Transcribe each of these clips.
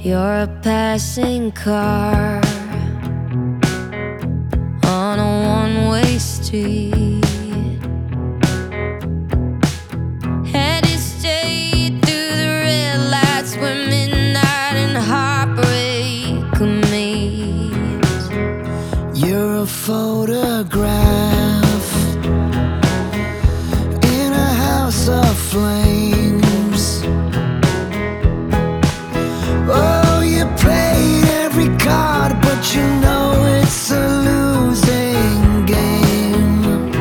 You're a passing car on a one-way street, headed straight through the red lights where midnight and heartbreak meet. You're a photograph in a house of flames. Oh, you played every card, but you know it's a losing game.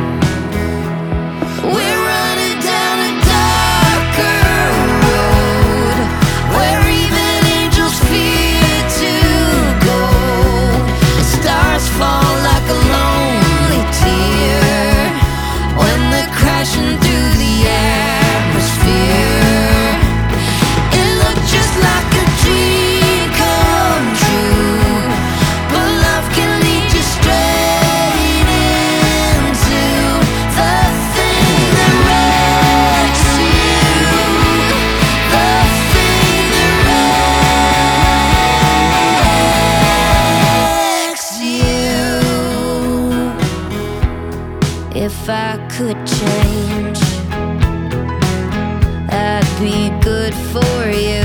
We're running down a darker road where even angels fear to go. The stars fall like a lonely tear when they're crashing through the atmosphere. It looked just like a dream come true, but love can lead you straight into the thing that wrecks you. The thing that wrecks you. If I could change, that'd be good for you.